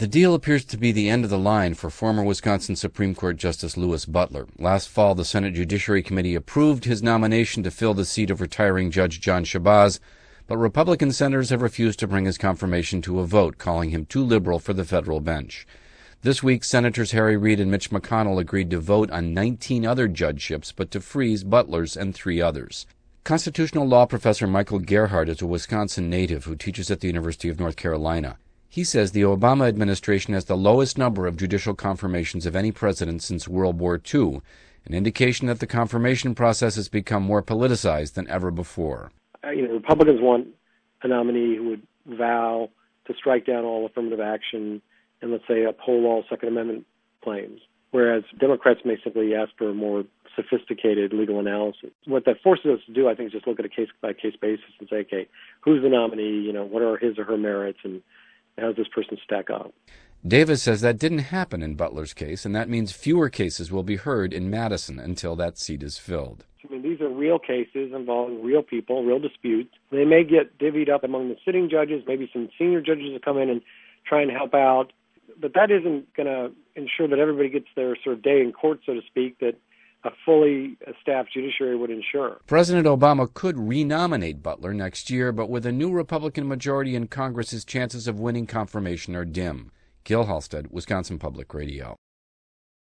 The deal appears to be the end of the line for former Wisconsin Supreme Court Justice Louis Butler. Last fall, the Senate Judiciary Committee approved his nomination to fill the seat of retiring Judge John Shabazz, but Republican senators have refused to bring his confirmation to a vote, calling him too liberal for the federal bench. This week, Senators Harry Reid and Mitch McConnell agreed to vote on 19 other judgeships, but to freeze Butler's and 3 others. Constitutional law professor Michael Gerhardt is a Wisconsin native who teaches at the University of North Carolina. He says the Obama administration has the lowest number of judicial confirmations of any president since World War II, an indication that the confirmation process has become more politicized than ever before. Republicans want a nominee who would vow to strike down all affirmative action and, let's say, uphold all Second Amendment claims, whereas Democrats may simply ask for a more sophisticated legal analysis. What that forces us to do, I think, is just look at a case-by-case basis and say, okay, who's the nominee, what are his or her merits, and how does this person stack up? Davis says that didn't happen in Butler's case, and that means fewer cases will be heard in Madison until that seat is filled. These are real cases involving real people, real disputes. They may get divvied up among the sitting judges, maybe some senior judges will come in and try and help out, but that isn't going to ensure that everybody gets their sort of day in court, so to speak, that a fully staffed judiciary would ensure. President Obama could renominate Butler next year, but with a new Republican majority in Congress, his chances of winning confirmation are dim. Gil Halstead, Wisconsin Public Radio.